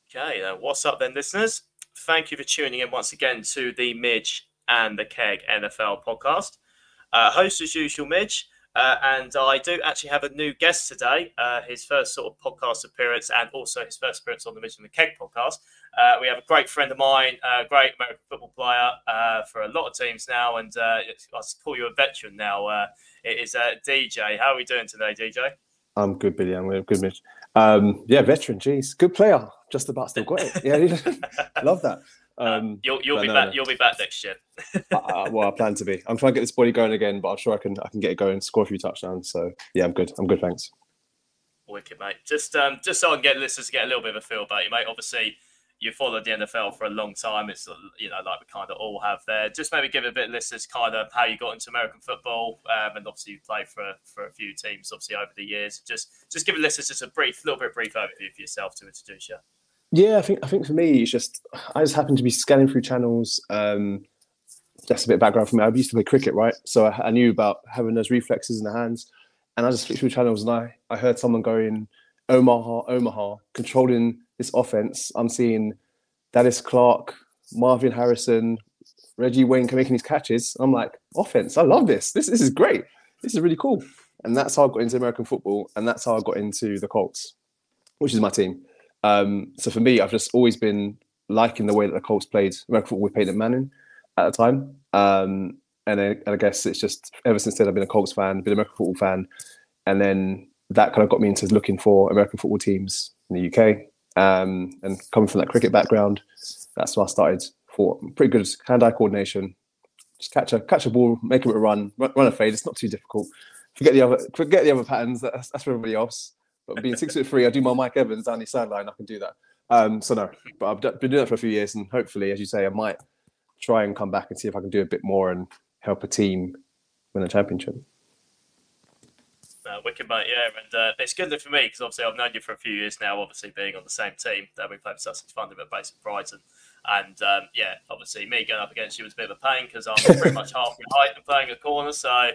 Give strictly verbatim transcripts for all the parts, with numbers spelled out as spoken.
Okay, uh, what's up then, listeners? Thank you for tuning in once again to the Midge and the Keg N F L podcast. Uh, host as usual, Midge, uh, and I do actually have a new guest today. Uh, his first sort of podcast appearance, and also his first appearance on the Midge and the Keg podcast. Uh, we have a great friend of mine, a great American football player uh, for a lot of teams now, and uh, I call you a veteran now. Uh, it is uh, D J. How are we doing today, D J? I'm good, Billy. I'm good, Mitch. Um, yeah, veteran. Geez, good player. Just about still got it. Yeah, love that. Um, uh, you'll you'll be no, back. No. You'll be back next year. uh, well, I plan to be. I'm trying to get this body going again, but I'm sure I can. I can get it going. Score a few touchdowns. So yeah, I'm good. I'm good. Thanks. Wicked, mate. Just um, just so I can get listeners to get a little bit of a feel about you, mate. Obviously, you followed the N F L for a long time. It's, you know, like we kind of all have there. Just maybe give a bit of listeners kind of how you got into American football, um, and obviously you played for for a few teams, obviously over the years. Just just give listeners just a brief, little bit brief overview for yourself to introduce you. Yeah, I think I think for me, it's just I just happened to be scanning through channels. Um, just a bit of background for me. I used to play cricket, right? So I, I knew about having those reflexes in the hands, and I just flicked through channels, and I I heard someone going Omaha, Omaha, controlling this offense. I'm seeing Dallas Clark, Marvin Harrison, Reggie Wayne making these catches. I'm like, offense, I love this. This this is great. This is really cool. And that's how I got into American football, and that's how I got into the Colts, which is my team. Um, so for me, I've just always been liking the way that the Colts played American football with Peyton Manning at the time. Um, and, I, and I guess it's just ever since then I've been a Colts fan, been an American football fan, and then that kind of got me into looking for American football teams in the U K. Um, and coming from that cricket background, that's why I started for pretty good hand-eye coordination. Just catch a catch a ball, make it a run, run, run a fade. It's not too difficult. Forget the other forget the other patterns. That's, that's for everybody else. But being six foot three, I do my Mike Evans down the sideline. I can do that. Um, so no, but I've been doing that for a few years, and hopefully, as you say, I might try and come back and see if I can do a bit more and help a team win a championship. Uh, wicked, mate, yeah, and uh, it's good for me because obviously I've known you for a few years now. Obviously, being on the same team that we played for Sussex Fundamental based in Brighton, and um, yeah, obviously me going up against you was a bit of a pain because I'm pretty much half your height and playing a corner. So.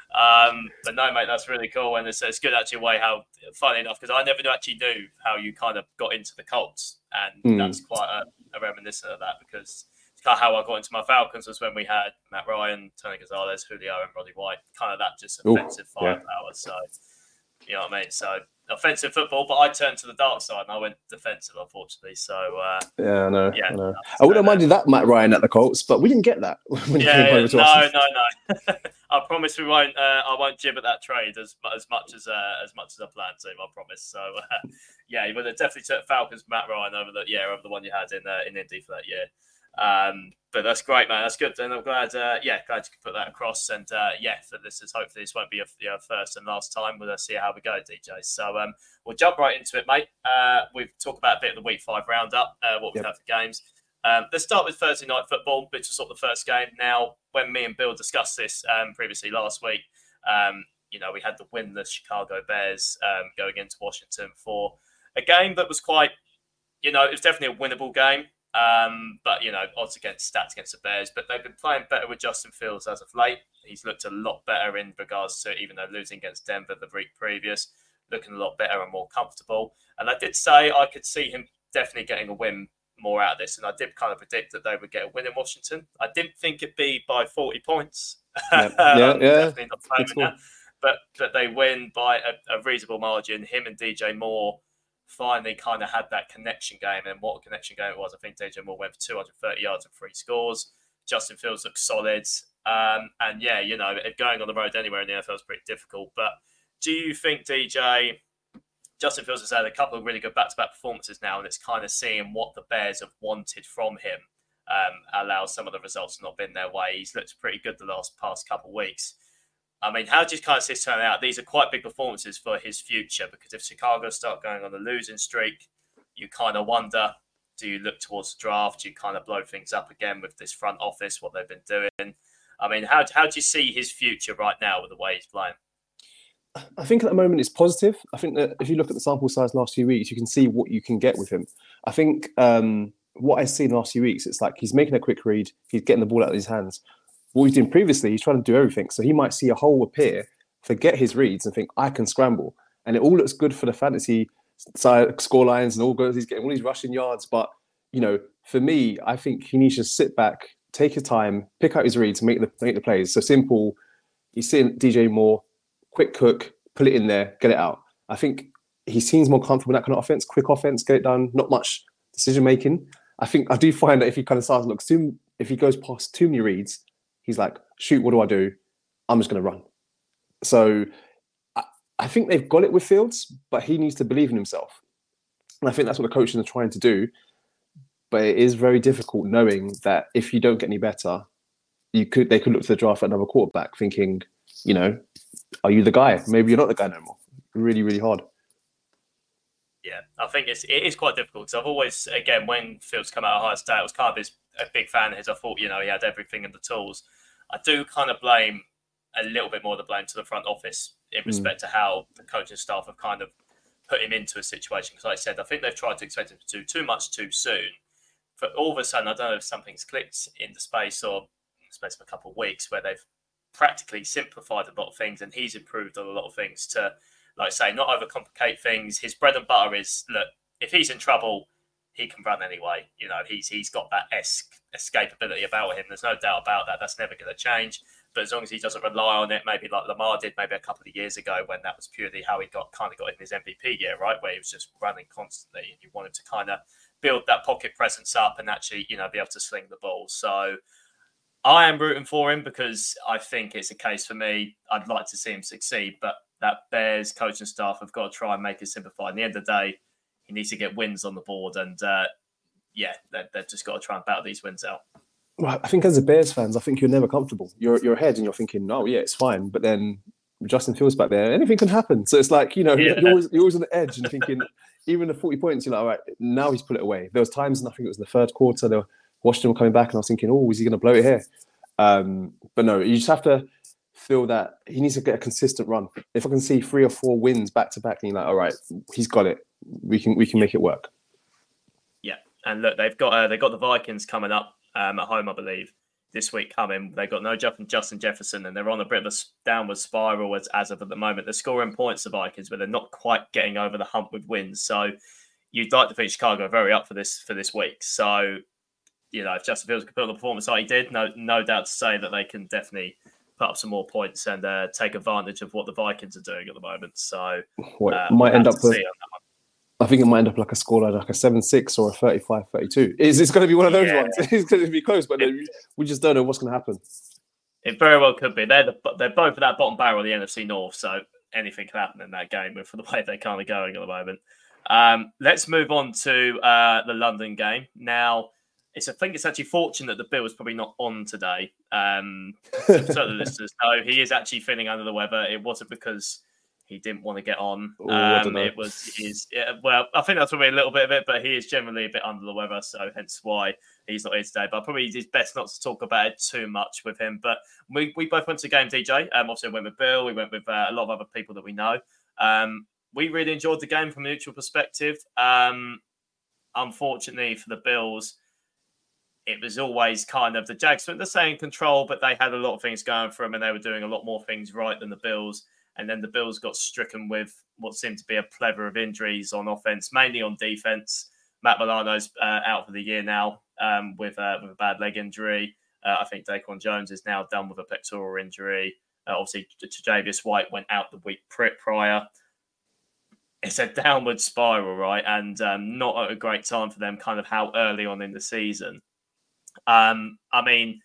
Um, but no, mate, that's really cool, and it's, it's good actually. Way how funny enough, because I never actually knew how you kind of got into the Colts, and mm. that's quite a, a reminiscent of that because it's kind of how I got into my Falcons was when we had Matt Ryan, Tony Gonzalez, Julio, and Roddy White, kind of that just offensive Ooh, firepower. Yeah. So you know what I mean. So offensive football, but I turned to the dark side and I went defensive, unfortunately. So uh, yeah, I know. Yeah, I, know. I would have minded that Matt Ryan at the Colts, but we didn't get that. When yeah, yeah no, no, no. I promise we won't. Uh, I won't jib at that trade as as much as uh, as much as I planned to. I promise. So uh, yeah, you would have definitely took Falcons Matt Ryan over the yeah over the one you had in uh, in Indy for that year. Um, but that's great, man. That's good, and I'm glad. Uh, yeah, glad you could put that across. And uh, yeah, for this is hopefully this won't be a you know, first and last time. We'll see how we go, D J. So um, we'll jump right into it, mate. Uh, we've talked about a bit of the week five roundup, uh, what we've yep. had for games. Um, let's start with Thursday night football, which was sort of the first game. Now, when me and Bill discussed this um, previously last week, um, you know, we had the winless Chicago Bears um, going into Washington for a game that was quite, you know, it was definitely a winnable game. Um, but, you know, odds against stats against the Bears. But they've been playing better with Justin Fields as of late. He's looked a lot better in regards to, even though losing against Denver the week previous, looking a lot better and more comfortable. And I did say I could see him definitely getting a win more out of this. And I did kind of predict that they would get a win in Washington. I didn't think it'd be by forty points. Yeah, yeah. yeah. Definitely not claiming cool. that. But, but they win by a, a reasonable margin. Him and D J Moore finally kind of had that connection game, and what a connection game it was. I think D J Moore went for two hundred thirty yards and three scores. Justin Fields looked solid. Um, and yeah, you know, going on the road anywhere in the N F L is pretty difficult. But do you think, D J, Justin Fields has had a couple of really good back-to-back performances now, and it's kind of seeing what the Bears have wanted from him um, allows some of the results to not been their way. He's looked pretty good the last past couple of weeks. I mean, how do you kind of see this turn out? These are quite big performances for his future, because if Chicago start going on a losing streak, you kind of wonder, do you look towards the draft? Do you kind of blow things up again with this front office, what they've been doing? I mean, how, how do you see his future right now with the way he's playing? I think at the moment it's positive. I think that if you look at the sample size last few weeks, you can see what you can get with him. I think um, what I've seen the last few weeks, it's like he's making a quick read, he's getting the ball out of his hands. What he's doing previously, he's trying to do everything. So he might see a hole appear, forget his reads and think, I can scramble. And it all looks good for the fantasy side score lines and all goes. He's getting all these rushing yards. But, you know, for me, I think he needs to sit back, take his time, pick out his reads, make the make the plays. So simple. He's seeing D J Moore, quick cook, put it in there, get it out. I think he seems more comfortable in that kind of offense, quick offense, get it done, not much decision making. I think I do find that if he kind of starts to look too, if he goes past too many reads, he's like, shoot, what do I do? I'm just going to run. So I, I think they've got it with Fields, but he needs to believe in himself. And I think that's what the coaches are trying to do. But it is very difficult knowing that if you don't get any better, you could they could look to the draft for another quarterback thinking, you know, are you the guy? Maybe you're not the guy no more. Really, really hard. Yeah, I think it's it is quite difficult because I've always, again, when Fields come out of Ohio State, I was kind of his, a big fan of his. I thought, you know, he had everything in the tools. I do kind of blame a little bit more of the blame to the front office in respect mm. to how the coaching staff have kind of put him into a situation. Because like I said, I think they've tried to expect him to do too much too soon. But all of a sudden, I don't know if something's clicked in the space or in the space of a couple of weeks where they've practically simplified a lot of things and he's improved on a lot of things to, like I say, not overcomplicate things. His bread and butter is, look, if he's in trouble, he can run anyway. You know, he's he's got that es- escapability about him. There's no doubt about that. That's never going to change. But as long as he doesn't rely on it, maybe like Lamar did maybe a couple of years ago when that was purely how he got kind of got in his M V P year, right? Where he was just running constantly and you wanted to kind of build that pocket presence up and actually, you know, be able to sling the ball. So I am rooting for him because I think it's a case for me. I'd like to see him succeed, but that Bears coaching staff have got to try and make it simplified. At the end of the day, he needs to get wins on the board. And uh, yeah, they've, they've just got to try and battle these wins out. Well, I think as a Bears fans, I think you're never comfortable. You're you're ahead and you're thinking, no, yeah, it's fine. But then Justin Fields back there, anything can happen. So it's like, you know, yeah. you're, always, you're always on the edge and thinking, even the forty points, you're like, all right, now he's put it away. There was times, and I think it was in the third quarter, they were Washington were coming back and I was thinking, oh, is he going to blow it here? Um, but no, you just have to feel that he needs to get a consistent run. If I can see three or four wins back to back, and you're like, all right, he's got it. We can we can make it work. Yeah, and look, they've got uh, they've got the Vikings coming up um, at home, I believe, this week coming. They've got no Justin Jefferson, and they're on a bit of a downward spiral as, as of at the moment. They're scoring points, the Vikings, but they're not quite getting over the hump with wins. So you'd like to think Chicago are very up for this for this week. So, you know, if Justin Fields can put on the performance like he did, no no doubt to say that they can definitely put up some more points and uh, take advantage of what the Vikings are doing at the moment. So what, uh, might end up with, I think it might end up like a score like a seven six or a thirty-five thirty-two. Is this going to be one of those yeah. ones? It's going to be close, but it, we just don't know what's going to happen. It very well could be. They're the, they're both at that bottom barrel of the N F C North, so anything can happen in that game with for the way they're kind of going at the moment. Um, let's move on to uh, the London game. Now, it's I think it's actually fortunate the Bill's probably not on today. Um, so the listeners know he is actually feeling under the weather. It wasn't because he didn't want to get on. Ooh, um, it was his. Yeah, well, I think that's probably a little bit of it, but he is generally a bit under the weather, so hence why he's not here today. But probably it's best not to talk about it too much with him. But we, we both went to the game, D J. Um, obviously, I went with Bill. We went with uh, a lot of other people that we know. Um, we really enjoyed the game from a neutral perspective. Um, unfortunately for the Bills, it was always kind of the Jags weren't the same control, but they had a lot of things going for them, and they were doing a lot more things right than the Bills. And then the Bills got stricken with what seemed to be a plethora of injuries on offense, mainly on defense. Matt Milano's uh, out for the year now um, with, uh, with a bad leg injury. Uh, I think Daquan Jones is now done with a pectoral injury. Uh, obviously, Tre'Davious White went out the week prior. It's a downward spiral, right? And um, not at a great time for them, kind of how early on in the season. Um, I mean,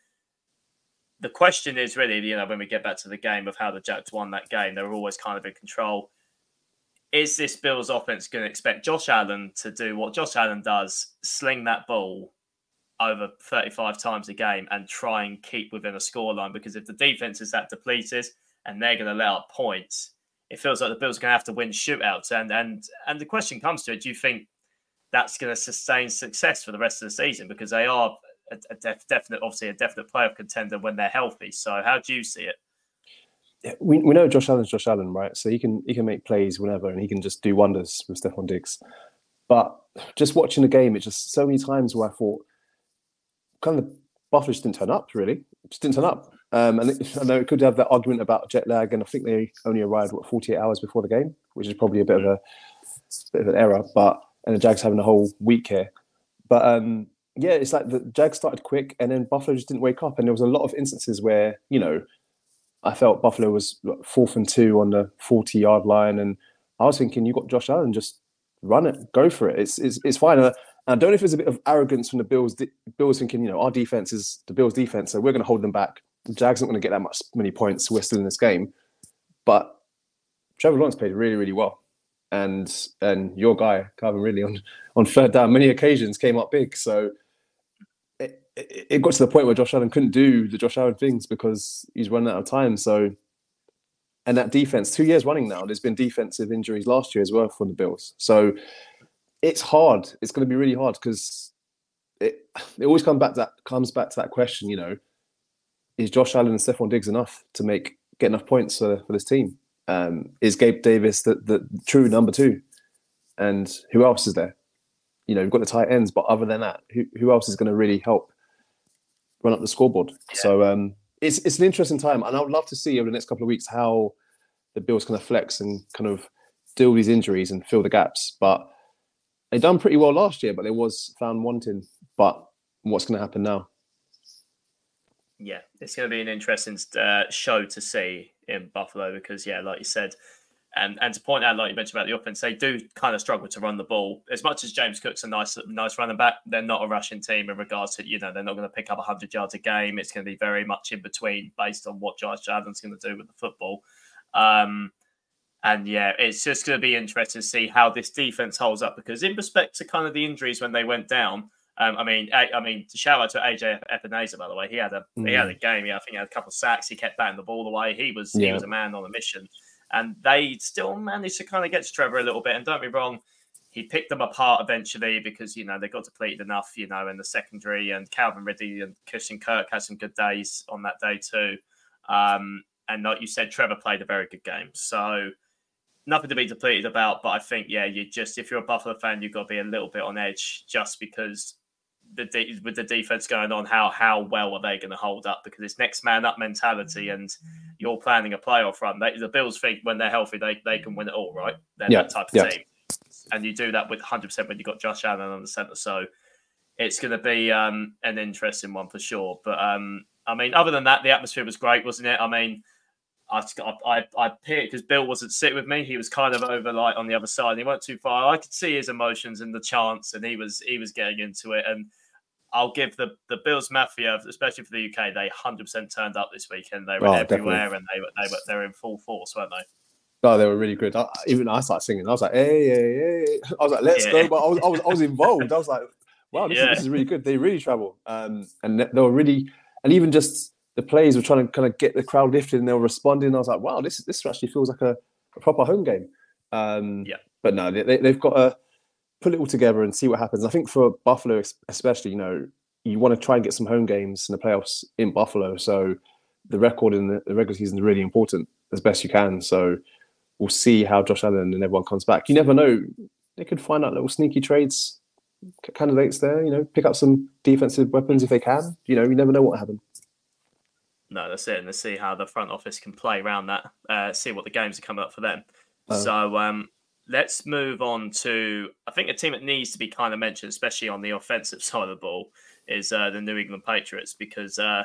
the question is really, you know, when we get back to the game of how the Jags won that game, they were always kind of in control. Is this Bills offense going to expect Josh Allen to do what Josh Allen does, sling that ball over thirty-five times a game and try and keep within a scoreline? Because if the defense is that depleted and they're going to let up points, it feels like the Bills are going to have to win shootouts. And and and the question comes to it, do you think that's going to sustain success for the rest of the season? Because they are a, a def, definite, obviously a definite playoff contender when they're healthy. So how do you see it? Yeah, we we know Josh Allen's Josh Allen, right? So he can he can make plays whenever, and he can just do wonders with Stephon Diggs. But just watching the game, it's just so many times where I thought, kind of the Buffalo just didn't turn up, really. Just didn't turn up. Um, and it, I know it could have that argument about jet lag, and I think they only arrived, what, forty-eight hours before the game, which is probably a bit of a bit of an error, but and the Jags having a whole week here. But um, yeah, it's like the Jags started quick, and then Buffalo just didn't wake up, and there was a lot of instances where you know I felt Buffalo was fourth and two on the forty yard line, and I was thinking, you got Josh Allen, just run it, go for it. It's it's, it's fine. And I don't know if there's a bit of arrogance from the Bills. Bills thinking, you know, our defense is the Bills' defense, so we're going to hold them back. The Jags aren't going to get that much many points. We're still in this game, but Trevor Lawrence played really, really well, and and your guy Calvin Ridley on on third down many occasions came up big. So it, it, it got to the point where Josh Allen couldn't do the Josh Allen things because he's running out of time. So. And that defense, two years running now, there's been defensive injuries last year as well from the Bills. So it's hard. It's going to be really hard because it it always comes back to that comes back to that question. You know, is Josh Allen and Stephon Diggs enough to make get enough points for, for this team? Um, is Gabe Davis the, the true number two? And who else is there? You know, you've got the tight ends, but other than that, who who else is going to really help run up the scoreboard? Yeah. So. Um, It's it's an interesting time, and I would love to see over the next couple of weeks how the Bills kind of flex and kind of deal with these injuries and fill the gaps. But they done pretty well last year, but they was found wanting. But what's going to happen now? Yeah, it's going to be an interesting uh, show to see in Buffalo because, yeah, like you said, and and to point out, like you mentioned about the offense, they do kind of struggle to run the ball. As much as James Cook's a nice, nice running back, they're not a rushing team in regards to, you know, they're not going to pick up one hundred yards a game. It's going to be very much in between based on what Josh Allen's going to do with the football. Um, and yeah, it's just going to be interesting to see how this defense holds up because in respect to kind of the injuries when they went down, um, I mean, I, I mean, shout out to A J Epinesa, by the way. He had a mm. he had a game. Yeah, I think he had a couple of sacks. He kept batting the ball away. He was yeah. he was a man on a mission. And they still managed to kind of get to Trevor a little bit. And don't be wrong, he picked them apart eventually because, you know, they got depleted enough, you know, in the secondary. And Calvin Ridley and Christian Kirk had some good days on that day too. Um, and like you said, Trevor played a very good game. So nothing to be depleted about. But I think, yeah, you just, if you're a Buffalo fan, you've got to be a little bit on edge just because the de- with the defense going on, how how well are they going to hold up? Because it's next man up mentality, and you're planning a playoff run. They, the Bills think when they're healthy, they they can win it all, right? They're yeah, that type of yeah. team, and you do that with one hundred percent when you got Josh Allen on the center. So it's going to be um, an interesting one for sure. But um, I mean, other than that, the atmosphere was great, wasn't it? I mean, I I I picked because Bill wasn't sitting with me. He was kind of over like on the other side. He went too far. I could see his emotions and the chants, and he was he was getting into it. And I'll give the, the Bills Mafia, especially for the U K, they one hundred percent turned up this weekend. They were oh, everywhere, definitely. and they were they were they were in full force, weren't they? Oh, they were really good. I, even I started singing. I was like, hey, hey, hey. I was like, let's yeah. go. But I was, I was I was involved. I was like, wow, this, yeah. is, this is really good. They really travel. Um, and they were really, and even just the players were trying to kind of get the crowd lifted and they were responding. I was like, wow, this this actually feels like a, a proper home game. Um, yeah. But no, they, they've got to put it all together and see what happens. I think for Buffalo especially, you know, you want to try and get some home games in the playoffs in Buffalo. So the record in the, the regular season is really important as best you can. So we'll see how Josh Allen and everyone comes back. You never know. They could find out little sneaky trades candidates there, you know, pick up some defensive weapons if they can. You know, you never know what will happen. No, that's it. And let's see how the front office can play around that, uh, see what the games are coming up for them. Uh, so, um, let's move on to, I think a team that needs to be kind of mentioned, especially on the offensive side of the ball, is uh, the New England Patriots because uh,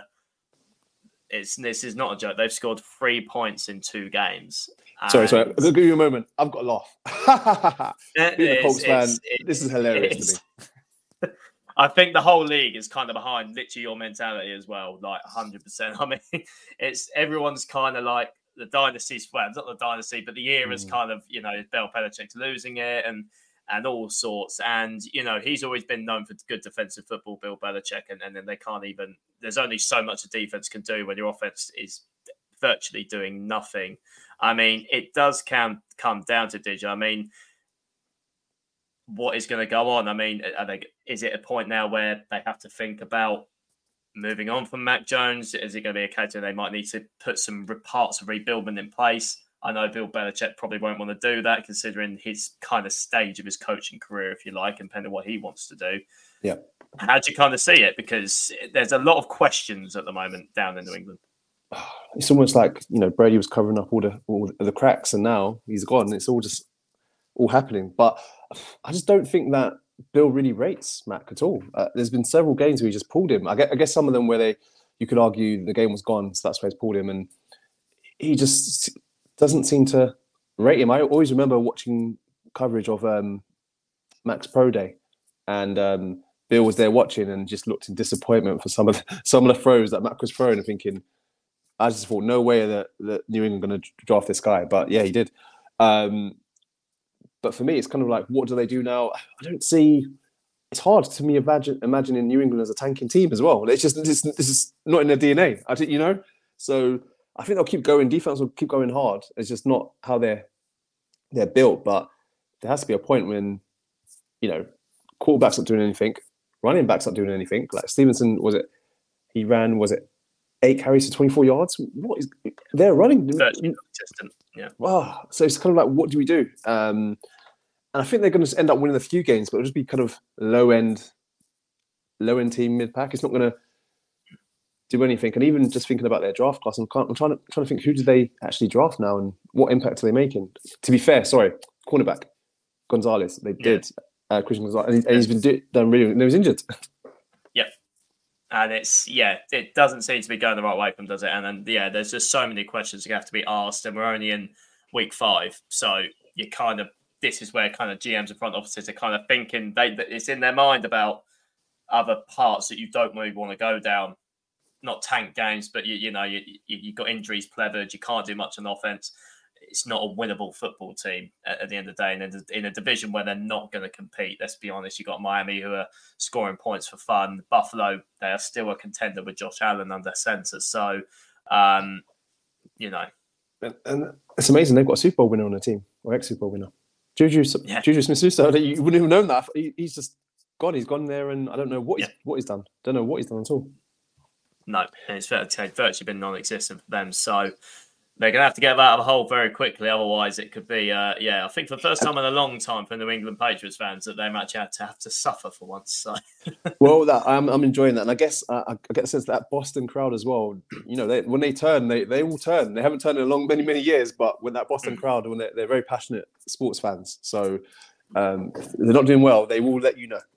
it's this is not a joke. They've scored three points in two games. Sorry, sorry. I'll give you a moment. I've got a laugh. Being a Colts fan, it's, this is hilarious to me. I think the whole league is kind of behind literally your mentality as well, like one hundred percent. I mean, it's everyone's kind of like, the dynasty's, well, not the dynasty, but the era's mm. kind of, you know, Bill Belichick's losing it and and all sorts. And, you know, he's always been known for good defensive football, Bill Belichick, and, and then they can't even, there's only so much a defense can do when your offense is virtually doing nothing. I mean, it does come, come down to Digi. I mean, what is going to go on? I mean, I think, is it a point now where they have to think about moving on from Mac Jones? Is it going to be a case where they might need to put some parts of rebuilding in place? I know Bill Belichick probably won't want to do that, considering his kind of stage of his coaching career, if you like, and depending on what he wants to do. Yeah. How do you kind of see it? Because there's a lot of questions at the moment down in New England. It's almost like, you know, Brady was covering up all the all the cracks, and now he's gone. It's all just all happening. But I just don't think that Bill really rates Mac at all. Uh, there's been several games where he just pulled him. I guess, I guess some of them where they you could argue the game was gone, so that's why he's pulled him, and he just doesn't seem to rate him. I always remember watching coverage of um, Mac's Pro Day, and um, Bill was there watching and just looked in disappointment for some of the, some of the throws that Mac was throwing, and thinking, I just thought, no way that, that New England are going to draft this guy. But yeah, he did. Um, but for me, it's kind of like, what do they do now? I don't see. It's hard to me imagine imagining New England as a tanking team as well. It's just this, this is not in their D N A. I think, you know. So I think they'll keep going. Defense will keep going hard. It's just not how they're they're built. But there has to be a point when, you know, quarterback's not doing anything, running back's not doing anything. Like Stevenson, was it? He ran. Was it eight carries to twenty-four yards? What is? They're running. Consistent. Yeah. Wow. So it's kind of like, what do we do? Um, and I think they're going to end up winning a few games, but it'll just be kind of low end, low end team mid pack. It's not going to do anything. And even just thinking about their draft class, I'm, I'm trying to trying to think, who do they actually draft now, and what impact are they making? To be fair, sorry, cornerback Gonzalez. They did yeah. uh, Christian Gonzalez, and, he, and he's been do, done really. And he was injured. Yep. And it's yeah, it doesn't seem to be going the right way for them, does it? And then yeah, there's just so many questions that have to be asked, and we're only in week five, so you kind of this is where kind of G Ms and front offices are kind of thinking they that it's in their mind about other parts that you don't really want to go down. Not tank games, but you you know you, you you've got injuries plevered. You can't do much on offense. It's not a winnable football team at, at the end of the day. And in, in a division where they're not going to compete, let's be honest, you've got Miami who are scoring points for fun. Buffalo, they are still a contender with Josh Allen under center. So, um, you know. And, and it's amazing. They've got a Super Bowl winner on the team, or ex-Super Bowl winner. Juju, yeah. Juju Smith-Schuster, you wouldn't even known that. He, he's just gone. He's gone there, and I don't know what he's, yeah. what he's done. Don't know what he's done at all. No, and it's virtually been non-existent for them. So they're going to have to get out of the hole very quickly. Otherwise, it could be, uh, yeah, I think for the first time in a long time for New England Patriots fans that they actually had to have to suffer for once. So. Well, that, I'm I'm enjoying that. And I guess uh, I get the sense that Boston crowd as well, you know, they, when they turn, they, they all turn. They haven't turned in a long, many, many years. But when that Boston crowd, when they're, they're very passionate sports fans. So um, if they're not doing well, they will let you know.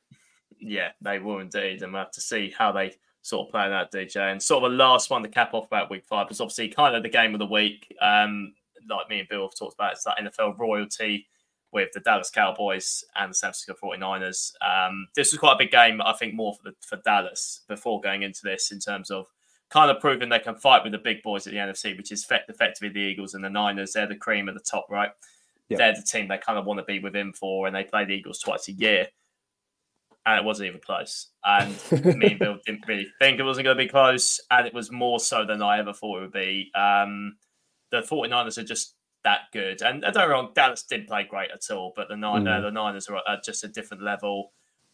Yeah, they will indeed. And we'll have to see how they sort of playing that, D J. And sort of the last one to cap off about week five is obviously kind of the game of the week. Um, like me and Bill have talked about, it's that N F L royalty with the Dallas Cowboys and the San Francisco forty-niners. Um, this was quite a big game, I think, more for the, for Dallas before going into this in terms of kind of proving they can fight with the big boys at the N F C, which is effectively the Eagles and the Niners. They're the cream of the top, right? Yeah. They're the team they kind of want to be within for, and they play the Eagles twice a year. And it wasn't even close. And me and Bill didn't really think it wasn't going to be close. And it was more so than I ever thought it would be. Um, the forty-niners are just that good. And don't get me wrong, Dallas didn't play great at all. But the, Nine, mm. uh, the Niners are at just a different level.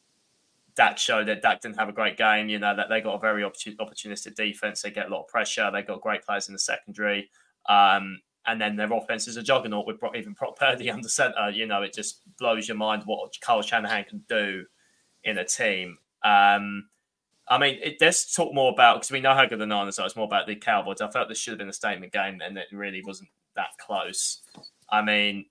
Dak showed that Dak didn't have a great game. You know, that they got a very opportun- opportunistic defense. They get a lot of pressure. They got great players in the secondary. Um, and then their offense is a juggernaut with even Brock Purdy under center. You know, it just blows your mind what Kyle Shanahan can do in a team. Um, I mean, it, let's talk more about, because we know how good the Niners are, it's more about the Cowboys. I felt this should have been a statement game, and it really wasn't that close. I mean,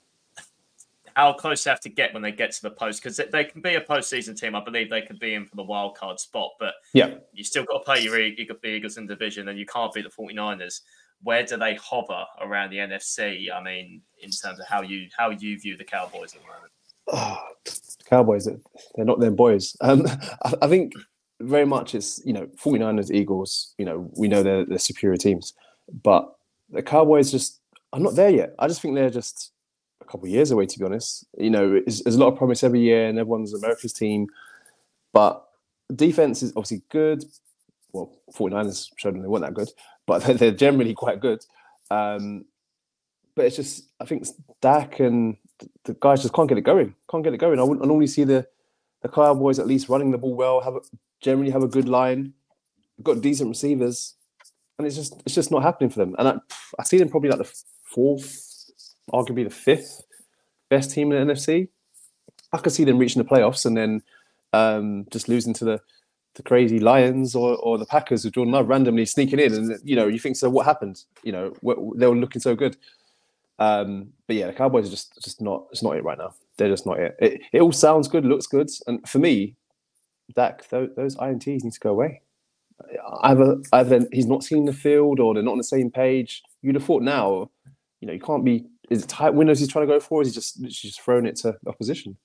how close they have to get when they get to the post, because they can be a postseason team. I believe they could be in for the wild card spot, but yeah, you still got to play your Eagles in the division, and you can't beat the forty-niners. Where do they hover around the N F C? I mean, in terms of how you how you view the Cowboys at the moment. Oh, Cowboys, they're not them boys. Um, I, I think very much it's, you know, forty-niners, Eagles, you know, we know they're, they're superior teams. But the Cowboys just, I'm not there yet. I just think they're just a couple of years away, to be honest. You know, there's a lot of promise every year and everyone's America's team. But defense is obviously good. Well, forty-niners showed them they weren't that good, but they're, they're generally quite good. Um, but it's just, I think Dak and the guys just can't get it going. Can't get it going. I wouldn't I normally see the, the Cowboys at least running the ball well, have a, generally have a good line, got decent receivers, and it's just it's just not happening for them. And I, I see them probably like the fourth, arguably the fifth best team in the N F C. I could see them reaching the playoffs and then um, just losing to the, the crazy Lions or, or the Packers with Jordan Love randomly sneaking in. And, you know, you think, so what happened? You know, they were looking so good. Um, but yeah, the Cowboys are just just not it's not it right now. They're just not it. It, it all sounds good, looks good, and for me, Dak, those, those I N Ts need to go away. Either either he's not seeing the field or they're not on the same page. You'd have thought now, you know, you can't be. Is it tight windows he's trying to go for? Or is he just literally just throwing it to opposition?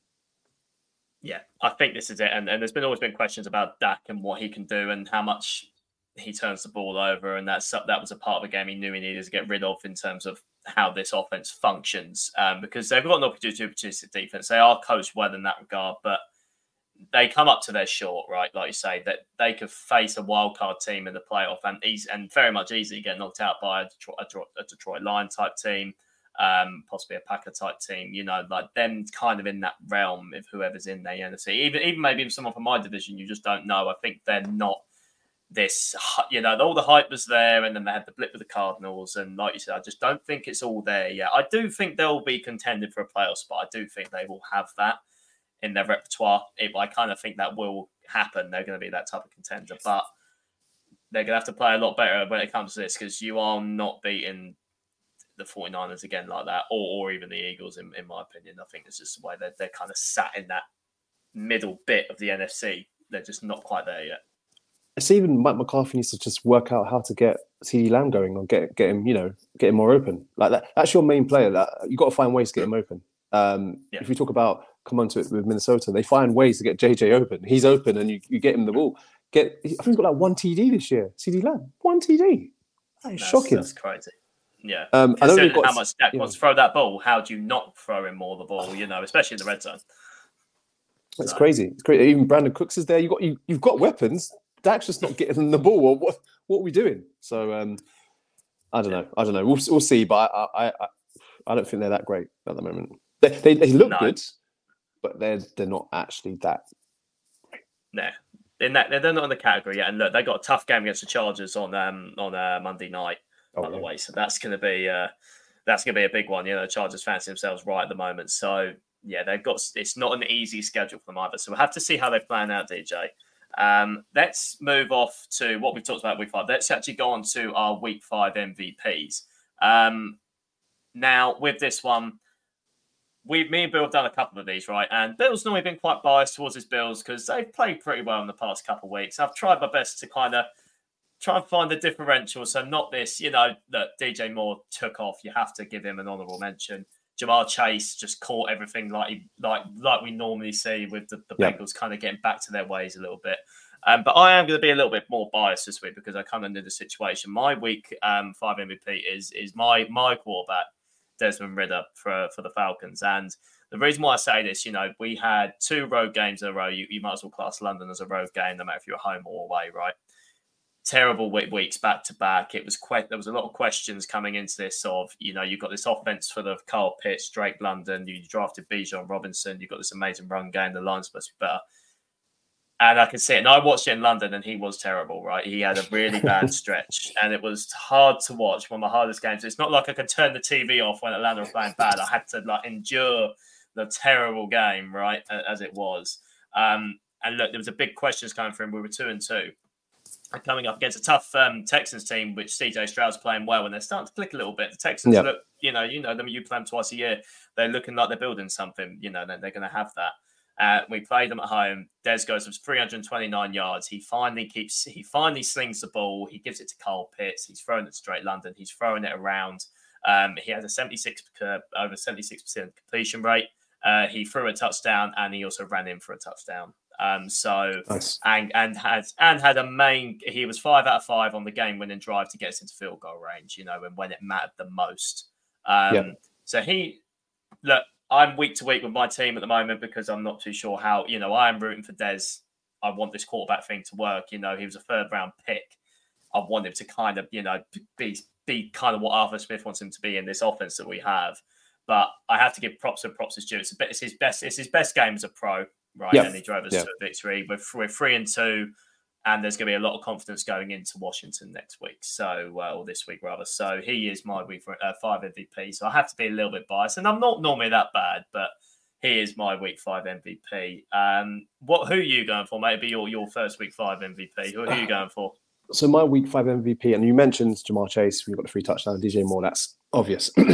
Yeah, I think this is it. And, and there's been always been questions about Dak and what he can do and how much he turns the ball over. And that's that was a part of the game he knew he needed to get rid of in terms of how this offense functions. Um, because they've got an opportunistic defense. They are coached well in that regard, but they come up to their short, right? Like you say, that they could face a wild card team in the playoff and easy, and very much easily get knocked out by a Detroit, a Detroit Lion type team. Um, possibly a Packer type team, you know, like them kind of in that realm of whoever's in the N F C. Even even maybe someone from my division, you just don't know. I think they're not this, you know, all the hype was there, and then they had the blip with the Cardinals, and like you said, I just don't think it's all there yet. I do think they'll be contended for a playoff spot. I do think they will have that in their repertoire. It, I kind of think that will happen. They're going to be that type of contender, but they're going to have to play a lot better when it comes to this because you are not beating the 49ers again like that, or, or even the Eagles, in, in my opinion. I think it's just the way they're, they're kind of sat in that middle bit of the N F C. They're just not quite there yet. It's even Mike McCarthy needs to just work out how to get CeeDee Lamb going or get get him, you know, get him more open. Like that. That's your main player. That you got to find ways to get him open. Um, yeah. If we talk about come on to it with Minnesota, they find ways to get J J open. He's open, and you, you get him the ball. Get I think he's got like one T D this year. CeeDee Lamb, one T D. That is that's, shocking. That's crazy. Yeah. Um, I don't got, how much Dak wants to throw that ball. How do you not throw him more the ball? You know, especially in the red zone. That's so. crazy. It's crazy. Even Brandon Cooks is there. You got you, you've got weapons. Dak's just not getting the ball. Or what? What are we doing? So um, I don't know. I don't know. We'll we'll see. But I I I, I don't think they're that great at the moment. They they, they look no. good, but they're they're not actually that great. No. In that, they're not in the category yet. And look, they got a tough game against the Chargers on um on uh, Monday night. Oh, by yeah. the way, so that's going to be uh, that's going to be a big one. You know, the Chargers fancy themselves right at the moment. So yeah, they've got it's not an easy schedule for them either. So we'll have to see how they plan out, D J. Um, let's move off to what we've talked about week five. Let's actually go on to our week five M V Ps. Um, now with this one, we me and Bill have done a couple of these, right? And Bill's normally been quite biased towards his Bills because they've played pretty well in the past couple of weeks. I've tried my best to kind of try and find the differential. So not this, you know, that D J Moore took off. You have to give him an honourable mention. Ja'Marr Chase just caught everything like he, like like we normally see with the, the yeah. Bengals kind of getting back to their ways a little bit. Um, but I am going to be a little bit more biased this week because I kind of knew the situation. My week um, five M V P is is my my quarterback, Desmond Ridder, for, for the Falcons. And the reason why I say this, you know, we had two road games in a row. You, you might as well class London as a road game, no matter if you're home or away, right? Terrible weeks back to back. It was que- there was a lot of questions coming into this of, you know, you've got this offense for the Kyle Pitts, Drake London, you drafted Bijan Robinson, you've got this amazing run game, the line's supposed to be better. And I can see it. And I watched it in London and he was terrible, right? He had a really bad stretch and it was hard to watch. One of my hardest games. It's not like I could turn the T V off when Atlanta were playing bad. I had to like endure the terrible game, right, as it was. Um, and look, there was a big questions coming from. We were two and two. Coming up against a tough um, Texans team, which C J Stroud's playing well, and they're starting to click a little bit. The Texans yep. look, you know, you know them. You play them twice a year. They're looking like they're building something. You know, they're, they're going to have that. Uh, we played them at home. Des goes for three hundred twenty-nine yards. He finally keeps. He finally slings the ball. He gives it to Kyle Pitts. He's throwing it straight London. He's throwing it around. Um, he has a seventy-six uh, over seventy-six percent completion rate. Uh, he threw a touchdown, and he also ran in for a touchdown. Um, so nice. and and had and had a main. He was five out of five on the game-winning drive to get us into field goal range. You know, and when it mattered the most. Um, yeah. So he look. I'm week to week with my team at the moment because I'm not too sure how. You know, I am rooting for Des. I want this quarterback thing to work. You know, he was a third round pick. I want him to kind of, you know, be be kind of what Arthur Smith wants him to be in this offense that we have. But I have to give props and props is due. It's, a bit, it's his best. It's his best game as a pro. Right, yep. And he drove us yep. to a victory. We're, we're three and two, and there's going to be a lot of confidence going into Washington next week. So, uh, or this week rather. So he is my week for, uh, five M V P. So I have to be a little bit biased, and I'm not normally that bad, but he is my week five M V P. Um, what? Who are you going for? Maybe your your first week five M V P. Who, who are you going for? So my week five M V P, and you mentioned Ja'Marr Chase. We've got the free touchdown, D J Moore. That's obvious.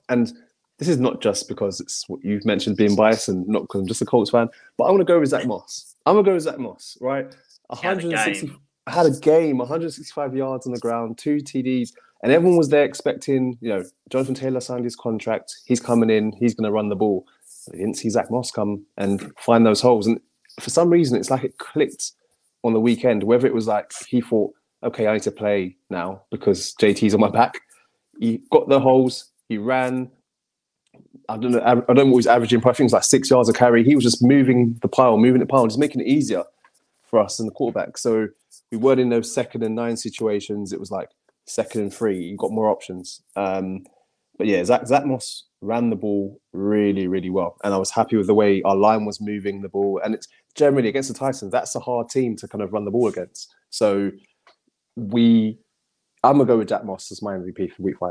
And this is not just because it's what you've mentioned being biased and not because I'm just a Colts fan, but I'm going to go with Zach Moss. I'm going to go with Zach Moss, right? one hundred sixty, I had a game, one hundred sixty-five yards on the ground, two T Ds, and everyone was there expecting, you know, Jonathan Taylor signed his contract. He's coming in. He's going to run the ball. But they didn't see Zach Moss come and find those holes. And for some reason, it's like it clicked on the weekend, whether it was like he thought, okay, I need to play now because J T's on my back. He got the holes. He ran. I don't know. I don't know what he's averaging. Probably things like six yards a carry. He was just moving the pile, moving the pile, just making it easier for us and the quarterback. So we weren't in those second and nine situations. It was like second and three. You got more options. Um, but yeah, Zach, Zach Moss ran the ball really, really well. And I was happy with the way our line was moving the ball. And it's generally against the Titans, that's a hard team to kind of run the ball against. So we, I'm going to go with Zach Moss as my M V P for week five.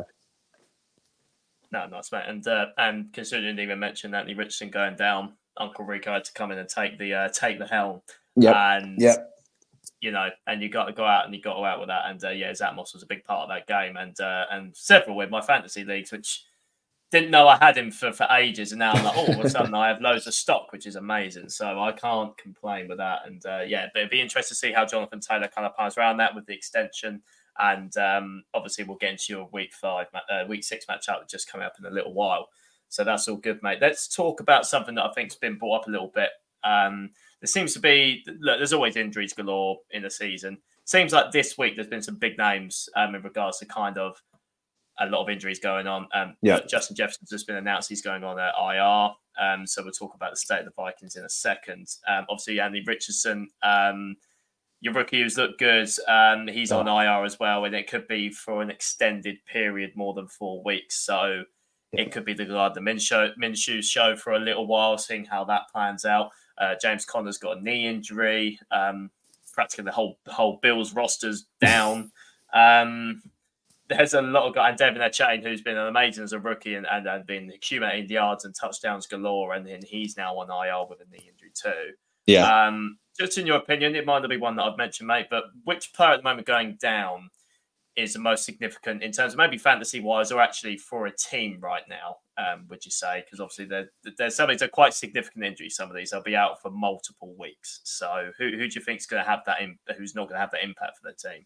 No, nice, mate. And uh, and considering you didn't even mention Anthony Richardson going down, Uncle Rico had to come in and take the uh, take the helm. Yeah. And yep. you know, and you got to go out and you got to go out with that. And uh, yeah, Zach Moss was a big part of that game, and uh, and several with my fantasy leagues, which didn't know I had him for, for ages, and now I'm like, oh, all of a sudden I have loads of stock, which is amazing. So I can't complain with that. And uh, yeah, but it'd be interesting to see how Jonathan Taylor kind of piles around that with the extension. And um, obviously, we'll get into your week five, uh, week six matchup just coming up in a little while. So that's all good, mate. Let's talk about something that I think's been brought up a little bit. Um, there seems to be, look, there's always injuries galore in the season. Seems like this week there's been some big names um, in regards to kind of a lot of injuries going on. Um, yeah. Justin Jefferson's just been announced he's going on at I R. Um, so we'll talk about the state of the Vikings in a second. Um, obviously, Andy Richardson. Um, Your rookie who's looked good. Um, he's oh. on I R as well, and it could be for an extended period, more than four weeks. So yeah. it could be the Gardner Minshew, Minshew show for a little while, seeing how that plans out. Uh, James Conner's got a knee injury. Um, practically the whole the whole Bills roster's down. um, there's a lot of guys, and Devin Achane, who's been amazing as a rookie and, and, and been accumulating yards and touchdowns galore, and then he's now on I R with a knee injury too. Yeah. Um, just in your opinion, it might not be one that I've mentioned, mate, but which player at the moment going down is the most significant in terms of maybe fantasy-wise or actually for a team right now, um, would you say? Because obviously there, there's some of these are quite significant injuries. Some of these will be out for multiple weeks. So who, who do you think is going to have that, in, who's not going to have that impact for the team?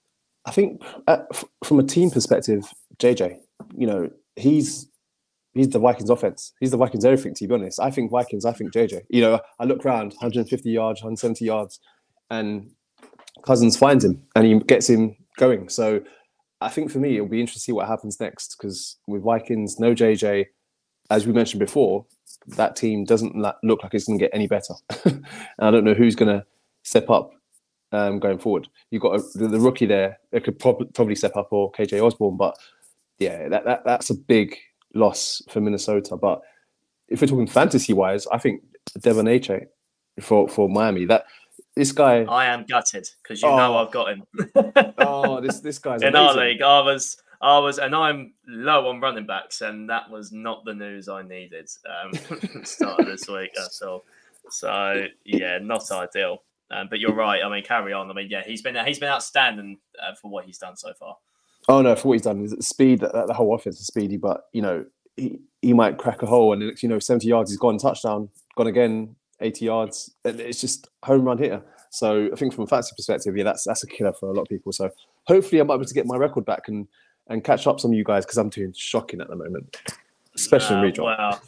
I think uh, f- from a team perspective, J J, you know, he's he's the Vikings offense. He's the Vikings everything, to be honest. I think Vikings, I think J J. You know, I look around, one hundred fifty yards, one hundred seventy yards, and Cousins finds him and he gets him going. So I think for me, it'll be interesting to see what happens next, because with Vikings, no J J, as we mentioned before, that team doesn't look like it's going to get any better. And I don't know who's going to step up um, going forward. You've got a, the, the rookie there that could prob- probably step up, or K J Osborne, but yeah, that, that that's a big loss for Minnesota. But if we're talking fantasy wise, I think Devon Achane for for Miami, that this guy, I am gutted because you oh, know I've got him. oh, this this guy's in amazing. our league. I was I was, and I'm low on running backs, and that was not the news I needed. Um, start of this week, that's all. So yeah, not ideal. Um, but you're right. I mean, carry on. I mean, yeah, he's been he's been outstanding uh, for what he's done so far. Oh no, for what he's done, is speed. That, the whole offense is speedy, but you know, he, he might crack a hole, and you know, seventy yards, he's gone, touchdown, gone again, eighty yards. It's just home run hitter. So I think from a fantasy perspective, yeah, that's that's a killer for a lot of people. So hopefully, I might be able to get my record back and and catch up some of you guys, because I'm doing shocking at the moment, especially uh, in redraft. Well,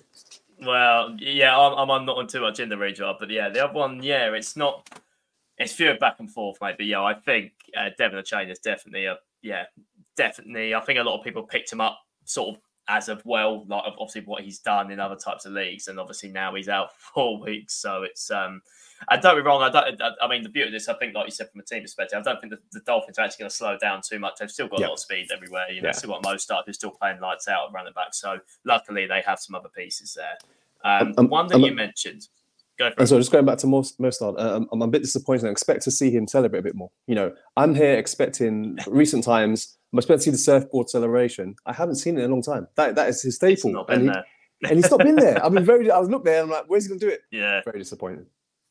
well, yeah, I'm I'm not on too much in the redraft, but yeah, the other one, yeah, it's not. It's few back and forth, mate. But yeah, I think uh, Devon Achane is definitely a yeah, definitely. I think a lot of people picked him up sort of as of well, like obviously what he's done in other types of leagues, and obviously now he's out for four weeks. So it's um, and don't be wrong. I don't. I mean, the beauty of this, I think, like you said, from a team perspective, I don't think the, the Dolphins are actually going to slow down too much. They've still got yep. a lot of speed everywhere. You know, yeah. still got Mostert who's still playing lights out at running back. So luckily, they have some other pieces there. Um, um one that um, you mentioned. And so just going back to Mostert, uh, I'm a bit disappointed. I expect to see him celebrate a bit more. You know, I'm here expecting recent times. I'm expecting to see the surfboard celebration. I haven't seen it in a long time. That that is his staple, not and, been he, there. and he's not been there. I've been very. I was look there. And I'm like, where's he going to do it? Yeah, very disappointed.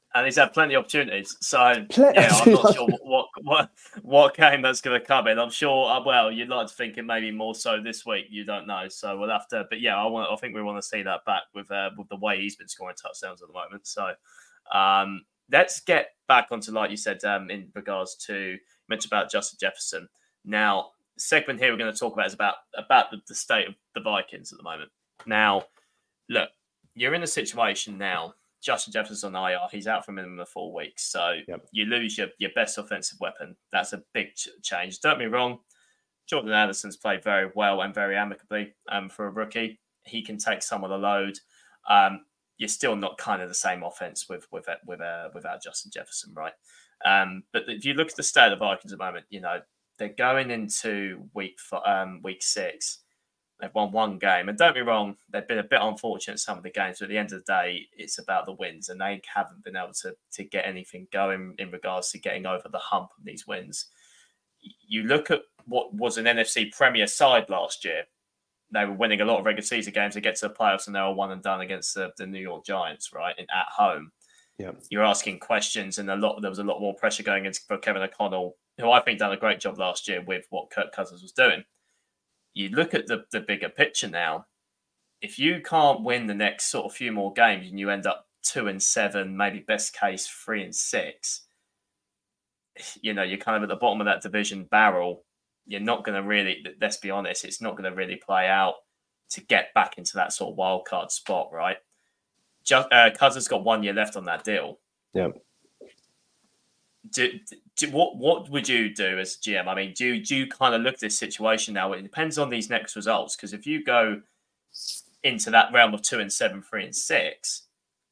and he's had plenty of opportunities. So Plenty. yeah, I'm not sure what what what game that's going to come in. I'm sure. Well, you'd like to think it maybe more so this week. You don't know, so we'll have to. But yeah, I want. I think we want to see that back with uh, with the way he's been scoring touchdowns at the moment. So um, let's get back onto, like you said, um, in regards to you mentioned about Justin Jefferson. Now, the segment here we're going to talk about is about about the, the state of the Vikings at the moment. Now, look, you're in a situation now. Justin Jefferson's on I R. He's out for a minimum of four weeks. So yep. you lose your, your best offensive weapon. That's a big ch- change. Don't be wrong. Jordan Addison's played very well and very amicably um, for a rookie. He can take some of the load. Um, you're still not kind of the same offense with with with uh, without Justin Jefferson, right? Um, but if you look at the state of the Vikings at the moment, you know, they're going into week four, um, week six. They've won one game. And don't be wrong, they've been a bit unfortunate in some of the games, but at the end of the day, it's about the wins. And they haven't been able to, to get anything going in regards to getting over the hump of these wins. You look at what was an N F C Premier side last year. They were winning a lot of regular season games to get to the playoffs, and they were one and done against the, the New York Giants, right, and at home. Yeah. You're asking questions, and a lot. There was a lot more pressure going into for Kevin O'Connell, who I think done a great job last year with what Kirk Cousins was doing. You look at the, the bigger picture now. If you can't win the next sort of few more games and you end up two and seven, maybe best case three and six, you know, you're kind of at the bottom of that division barrel. You're not going to really, let's be honest, it's not going to really play out to get back into that sort of wild card spot, right? Just, uh, Cousins got one year left on that deal. Yeah. Do, do, what what would you do as G M? I mean, do, do you kind of look at this situation now? It depends on these next results, because if you go into that realm of two and seven, three and six,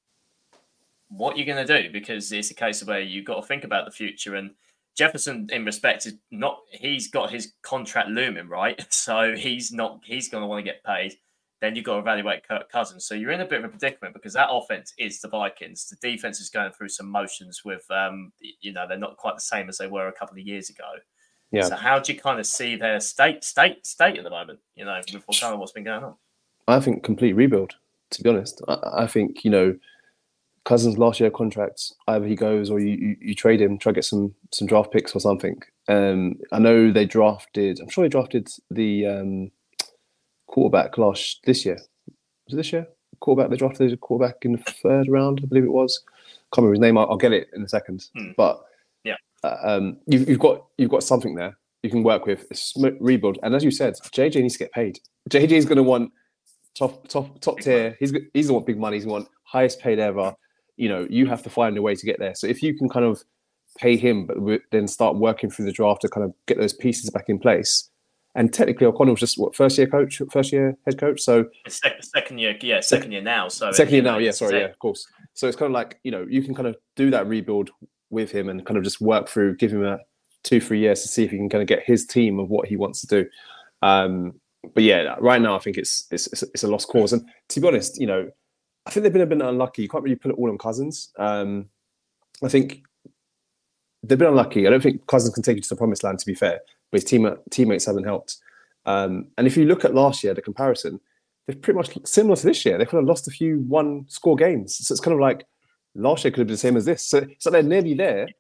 what are you going to do? Because it's a case of where you've got to think about the future. And Jefferson, in respect, is not. He's got his contract looming, right? So he's not. He's going to want to get paid. Then you've got to evaluate Kirk Cousins. So you're in a bit of a predicament because that offense is the Vikings. The defense is going through some motions with, um, you know, they're not quite the same as they were a couple of years ago. Yeah. So how do you kind of see their state, state, state at the moment? You know, with what kind of what's been going on. I think complete rebuild. To be honest, I, I think you know, Cousins last year contracts. Either he goes or you, you, you trade him, try to get some some draft picks or something. Um, I know they drafted. I'm sure they drafted the. Um, quarterback last this year. Was it this year? Quarterback, they drafted a quarterback in the third round, I believe it was. Can't remember his name. I'll, I'll get it in a second. Hmm. But yeah, uh, um, you've, you've got you've got something there you can work with. It's rebuild, and as you said, J J needs to get paid. J J is going to want top top top tier. He's he's going to want big money. He's going to want highest paid ever. You know, you have to find a way to get there. So if you can kind of pay him, but then start working through the draft to kind of get those pieces back in place. And technically, O'Connell was just what first year coach, first year head coach. So second, second year, yeah, second year now. So second year now, yeah. Sorry, yeah, of course. So it's kind of like you know you can kind of do that rebuild with him and kind of just work through, give him a two, three years to see if he can kind of get his team of what he wants to do. Um, but yeah, right now I think it's it's it's a lost cause. And to be honest, you know, I think they've been a bit unlucky. You can't really put it all on Cousins. Um, I think they've been unlucky. I don't think Cousins can take you to the promised land, to be fair. But his team, teammates haven't helped. Um, and if you look at last year, the comparison, they're pretty much similar to this year. They kind of lost a few one-score games. So it's kind of like last year could have been the same as this. So, so they're nearly there,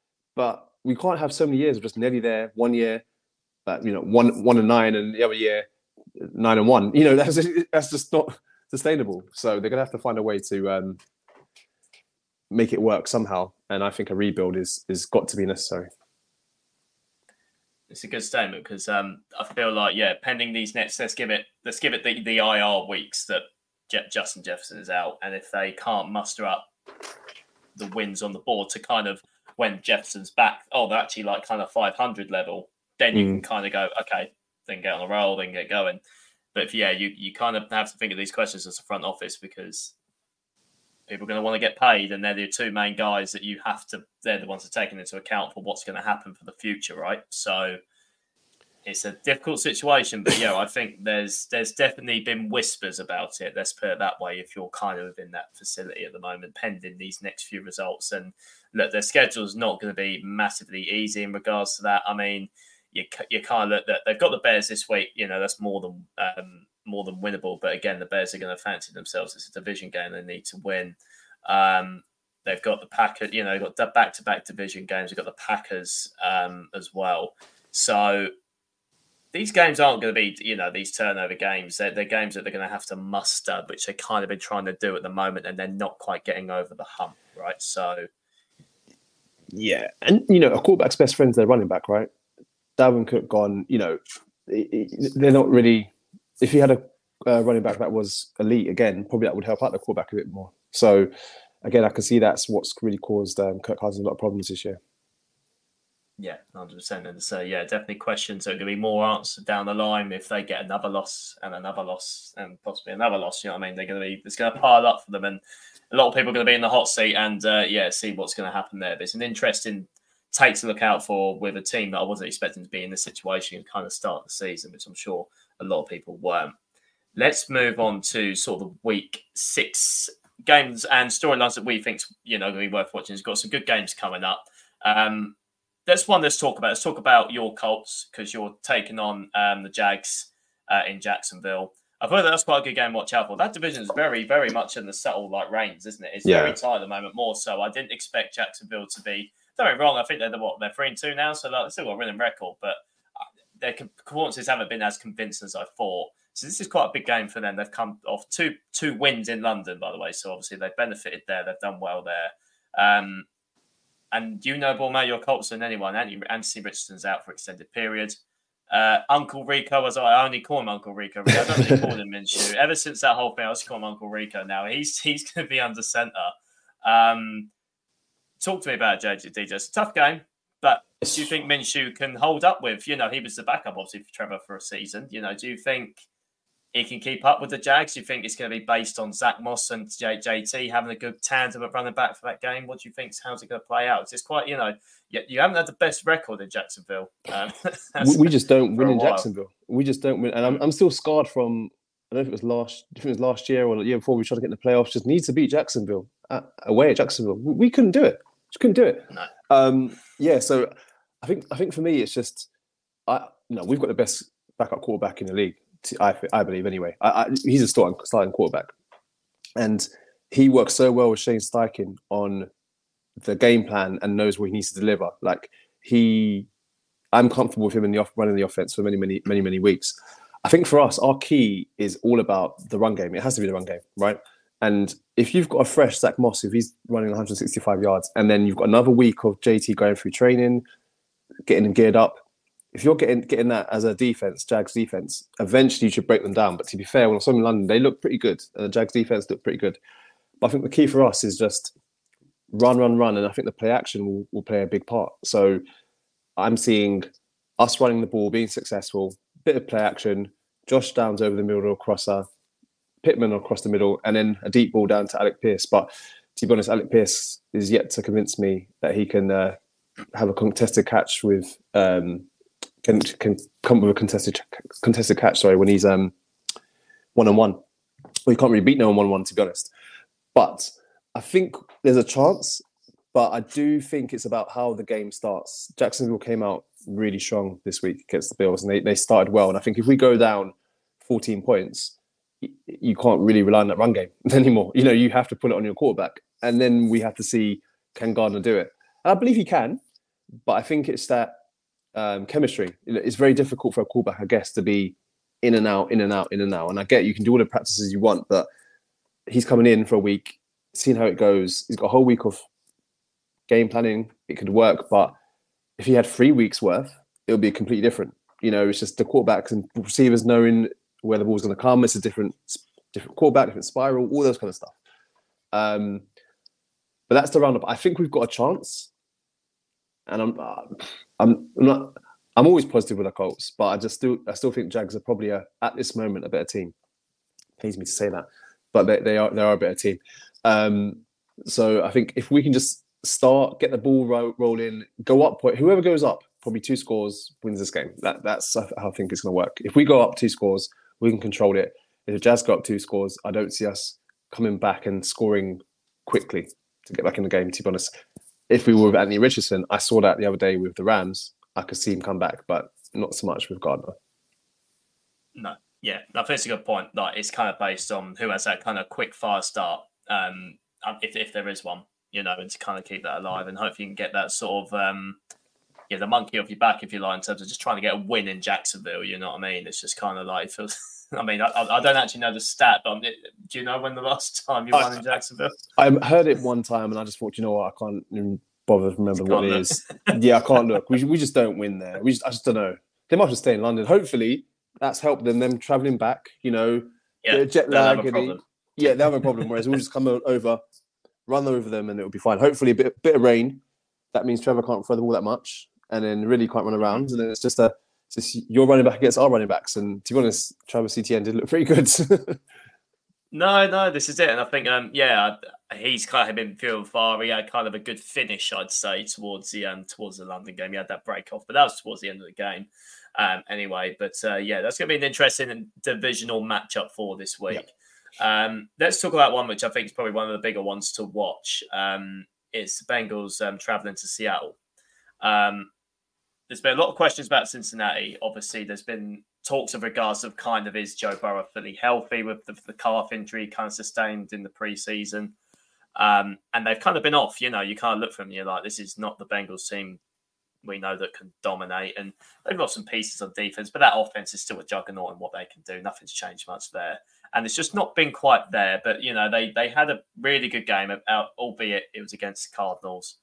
but we can't have so many years of just nearly there. One year, uh, you know, one one and nine, and the other year, nine and one. You know, that's that's just not sustainable. So they're going to have to find a way to um, make it work somehow. And I think a rebuild is is got to be necessary. It's a good statement because um, I feel like, yeah, pending these next, let's give it, let's give it the, the I R weeks that Je- Justin Jefferson is out, and if they can't muster up the wins on the board to kind of when Jefferson's back, oh, they're actually like kind of five hundred level, then you mm. can kind of go, okay, then get on a roll, then get going. But if, yeah, you you kind of have to think of these questions as a front office because people are going to want to get paid, and they're the two main guys that you have to, they're the ones that are taking into account for what's going to happen for the future, right? So it's a difficult situation, but yeah, I think there's there's definitely been whispers about it. Let's put it that way. If you're kind of in that facility at the moment, pending these next few results, and look, their schedule's not going to be massively easy in regards to that. I mean, you you kind of look that they've got the Bears this week. You know, that's more than um, more than winnable. But again, the Bears are going to fancy themselves. It's a division game they need to win. Um, They've got the Packers, you know, they've got back-to-back division games. They've got the Packers um, as well. So these games aren't going to be, you know, these turnover games. They're, they're games that they're going to have to muster, which they've kind of been trying to do at the moment, and they're not quite getting over the hump, right? So, yeah. And, you know, a quarterback's best friend's their running back, right? Dalvin Cook gone, you know, they're not really, if you had a uh, running back that was elite, again, probably that would help out the quarterback a bit more. So, again, I can see that's what's really caused um, Kirk Cousins a lot of problems this year. Yeah, one hundred percent. And so, yeah, definitely questions are going to be more answered down the line if they get another loss and another loss and possibly another loss. You know what I mean? They're going to be, it's going to pile up for them. And a lot of people are going to be in the hot seat and, uh, yeah, see what's going to happen there. There's an interesting take to look out for with a team that I wasn't expecting to be in this situation and kind of start the season, which I'm sure a lot of people weren't. Let's move on to sort of week six games and storylines that we think, you know, going to be worth watching. It's got some good games coming up. Um, That's one let's talk about. Let's talk about your Colts because you're taking on um, the Jags uh, in Jacksonville. I've heard that that's quite a good game to watch out for. That division is very, very much in the settle like reigns, isn't it? It's Yeah. very tight at the moment, more so. I didn't expect Jacksonville to be, don't get me wrong, I think they're the, what, they're three and two now, so like, they've still got a winning record, but their performances haven't been as convincing as I thought. So this is quite a big game for them. They've come off two two wins in London, by the way, so obviously they've benefited there. They've done well there. Um, And you know, Ballman, your Colts than anyone. Anthony Richardson's out for extended period. Uh, Uncle Rico, as I only call him Uncle Rico. I don't really call him Minshew. Ever since that whole thing, I just call him Uncle Rico now. He's he's going to be under centre. Um, talk to me about it, D J. It's a tough game, but do you think Minshew can hold up with, you know, he was the backup, obviously, for Trevor for a season. You know, do you think he can keep up with the Jags? Do you think it's going to be based on Zach Moss and J- JT having a good tandem of running back for that game? What do you think? How's it going to play out? It's quite, you know, you, you haven't had the best record in Jacksonville. Um, we, we just don't win in while. Jacksonville. We just don't win. And I'm, I'm still scarred from, I don't know if it was last, if it was last year or the year before we tried to get in the playoffs, just need to beat Jacksonville, uh, away at Jacksonville. We, we couldn't do it. Just couldn't do it. No. Um, yeah, so I think I think for me, it's just, I you know, we've got the best backup quarterback in the league. I, I believe anyway. I, I, he's a starting, starting quarterback. And he works so well with Shane Steichen on the game plan and knows what he needs to deliver. Like he, I'm comfortable with him in the off, running the offense for many, many, many, many weeks. I think for us, our key is all about the run game. It has to be the run game, right? And if you've got a fresh Zach Moss, if he's running one hundred sixty-five yards, and then you've got another week of J T going through training, getting him geared up, if you're getting getting that as a defense, Jags defense, eventually you should break them down. But to be fair, when I saw them in London, they look pretty good. And the Jags defense looked pretty good. But I think the key for us is just run, run, run. And I think the play action will, will play a big part. So I'm seeing us running the ball, being successful, bit of play action, Josh Downs over the middle crosser, Pittman across the middle, and then a deep ball down to Alec Pierce. But to be honest, Alec Pierce is yet to convince me that he can uh, have a contested catch with... Um, Can can come with a contested contested catch. Sorry, when he's um one on one, well, you can't really beat no one one on one, to be honest. But I think there's a chance. But I do think it's about how the game starts. Jacksonville came out really strong this week against the Bills, and they they started well. And I think if we go down fourteen points, you, you can't really rely on that run game anymore. You know, you have to put it on your quarterback, and then we have to see, can Gardner do it? And I believe he can, but I think it's that. Um, chemistry. It's very difficult for a quarterback, I guess, to be in and out, in and out, in and out. And I get you can do all the practices you want, but he's coming in for a week, seeing how it goes. He's got a whole week of game planning. It could work, but if he had three weeks worth, it would be completely different. You know, it's just the quarterbacks and receivers knowing where the ball's going to come. It's a different, different quarterback, different spiral, all those kind of stuff. Um, but that's the roundup. I think we've got a chance. And I'm, uh, I'm not. I'm always positive with the Colts, but I just still, I still think Jags are probably a, at this moment a better team. Pains me to say that, but they, they are, they are a better team. Um, so I think if we can just start, get the ball ro- rolling, go up, whoever goes up, probably two scores wins this game. That that's how I think it's going to work. If we go up two scores, we can control it. If the Jazz go up two scores, I don't see us coming back and scoring quickly to get back in the game. To be honest. If we were with Anthony Richardson, I saw that the other day with the Rams. I could see him come back, but not so much with Gardner. No, yeah, I think it's a good point. Like it's kind of based on who has that kind of quick fire start, um, if if there is one. you know, and to kind of keep that alive, and hopefully you can get that sort of um, yeah, the monkey off your back, if you like, in terms of just trying to get a win in Jacksonville. You know what I mean? It's just kind of like it feels. I mean, I, I don't actually know the stat, but I'm, do you know when the last time you won in Jacksonville? I, I heard it one time, and I just thought, you know what, I can't even bother to remember what it look. is. Yeah, I can't look. We we just don't win there. We just, I just don't know. They might just stay in London. Hopefully, that's helped them. Them traveling back, you know, yeah, jet lag. And they, yeah, they have a problem. Whereas we'll just come over, run over them, and it'll be fine. Hopefully, a bit bit of rain. That means Trevor can't throw the ball that much, and then really can't run around. And then it's just a It's just your running back against our running backs. And to be honest, Travis Etienne did look pretty good. no, no, this is it. And I think, um, yeah, he's kind of been feeling far. He had kind of a good finish, I'd say, towards the um, towards the London game. He had that break off, but that was towards the end of the game. Um, anyway, but uh, yeah, that's going to be an interesting divisional matchup for this week. Yeah. Um, let's talk about one which I think is probably one of the bigger ones to watch. Um, it's the Bengals um, traveling to Seattle. Um, There's been a lot of questions about Cincinnati. Obviously, there's been talks of regards of kind of is Joe Burrow fully healthy with the, the calf injury kind of sustained in the preseason. Um, and they've kind of been off. You know, you kind of look from them, you're like, this is not the Bengals team we know that can dominate. And they've got some pieces on defense, but that offense is still a juggernaut in what they can do. Nothing's changed much there. And it's just not been quite there. But, you know, they they had a really good game, out, albeit it was against the Cardinals.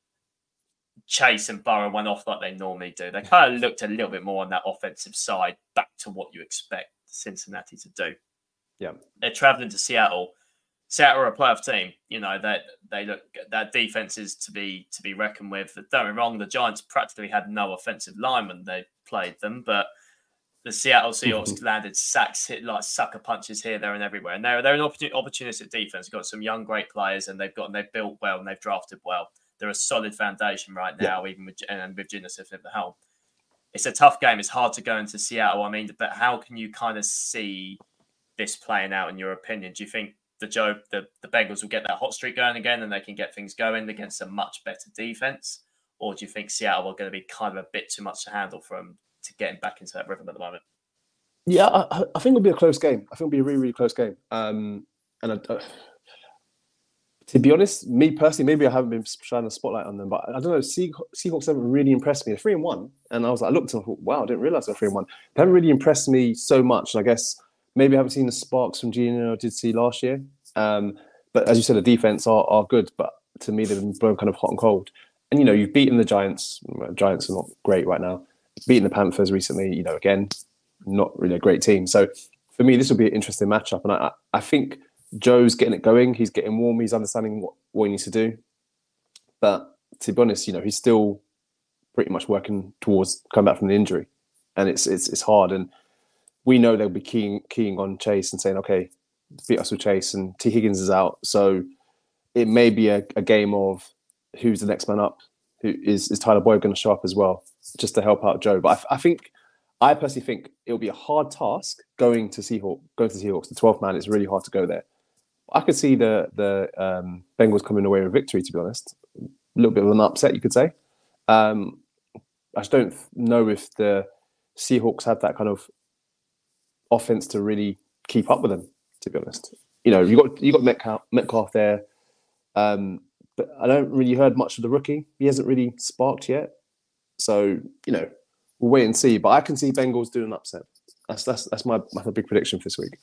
Chase and Burrow went off like they normally do. They kind of looked a little bit more on that offensive side, back to what you expect Cincinnati to do. Yeah, they're traveling to Seattle. Seattle are a playoff team. You know that they, they look that defense is to be to be reckoned with. Don't get me wrong, the Giants practically had no offensive linemen. They played them, but the Seattle Seahawks mm-hmm. landed sacks, hit like sucker punches here, there, and everywhere. And they're they're an opportun- opportunistic defense. They've got some young, great players, and they've got and they've built well and they've drafted well. They're a solid foundation right now, yeah. even with and with Geno Smith at the helm. It's a tough game. It's hard to go into Seattle. I mean, but how can you kind of see this playing out in your opinion? Do you think the Joe the, the Bengals will get that hot streak going again and they can get things going against a much better defense? Or do you think Seattle are going to be kind of a bit too much to handle for them to getting back into that rhythm at the moment? Yeah, I, I think it'll be a close game. I think it'll be a really, really close game. Um, and I, uh, to be honest, me personally, maybe I haven't been shining a spotlight on them, but I don't know. Seahawks haven't really impressed me. They're three and one, and I was like, I looked and I thought, wow, I didn't realize they're three and one. They haven't really impressed me so much. And I guess maybe I haven't seen the sparks from Geno I did see last year. Um, but as you said, the defense are are good, but to me, they've been blown kind of hot and cold. And you know, you've beaten the Giants. Well, Giants are not great right now. Beaten the Panthers recently. You know, again, not really a great team. So for me, this will be an interesting matchup, and I I think Joe's getting it going. He's getting warm. He's understanding what, what he needs to do. But to be honest, you know, he's still pretty much working towards coming back from the injury. And it's it's it's hard. And we know they'll be keying, keying on Chase and saying, okay, beat us with Chase. And T. Higgins is out. So it may be a, a game of who's the next man up. Who is, is Tyler Boyd going to show up as well, just to help out Joe? But I, I think, I personally think it'll be a hard task going to Seahawks. Going to Seahawks, the twelfth man, it's really hard to go there. I could see the the um, Bengals coming away with victory, to be honest. A little bit of an upset, you could say. Um, I just don't know if the Seahawks have that kind of offense to really keep up with them, to be honest. You know, you got you got Metcalf, Metcalf there, um, but I don't really heard much of the rookie. He hasn't really sparked yet. So, you know, we'll wait and see. But I can see Bengals doing an upset. That's that's that's my, my big prediction for this week.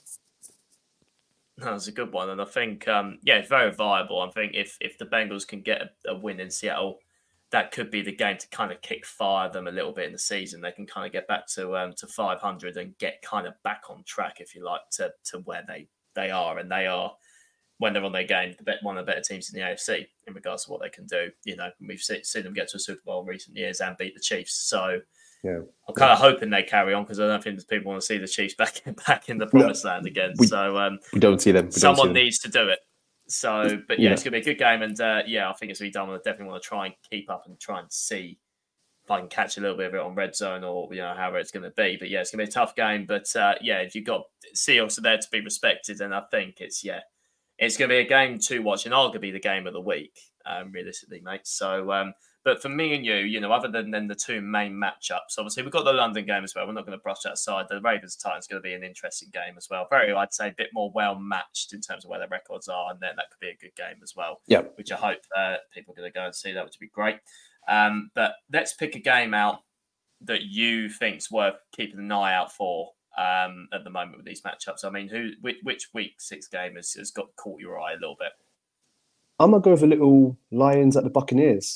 That's a good one, and I think, um, yeah, it's very viable. I think if if the Bengals can get a, a win in Seattle, that could be the game to kind of kick fire them a little bit in the season. They can kind of get back to um, to five hundred and get kind of back on track, if you like, to to where they, they are. And they are, when they're on their game, the one of the better teams in the A F C in regards to what they can do. You know, we've seen, seen them get to a Super Bowl in recent years and beat the Chiefs. So yeah, I'm kind of hoping they carry on because I don't think that people want to see the Chiefs back in, back in the promised no, land again. We, so um, we don't see them. We someone see them. needs to do it. So, but yeah, yeah. it's going to be a good game. And uh, yeah, I think it's going to be done. I definitely want to try and keep up and try and see if I can catch a little bit of it on Red Zone or, you know, however it's going to be. But yeah, it's going to be a tough game. But uh, yeah, if you've got Seahawks are there to be respected, and I think it's, yeah, it's going to be a game to watch and arguably the game of the week, um, realistically, mate. So, um, But for me and you, you know, other than, than the two main matchups, obviously we've got the London game as well. We're not going to brush that aside. The Ravens Titans going to be an interesting game as well. Very, I'd say, a bit more well matched in terms of where their records are, and then that could be a good game as well. Yeah, which I hope uh, people are going to go and see. That would be great. Um, but let's pick a game out that you think's worth keeping an eye out for um, at the moment with these matchups. I mean, who which, which week six game has, has got caught your eye a little bit? I'm gonna go with a little Lions at the Buccaneers.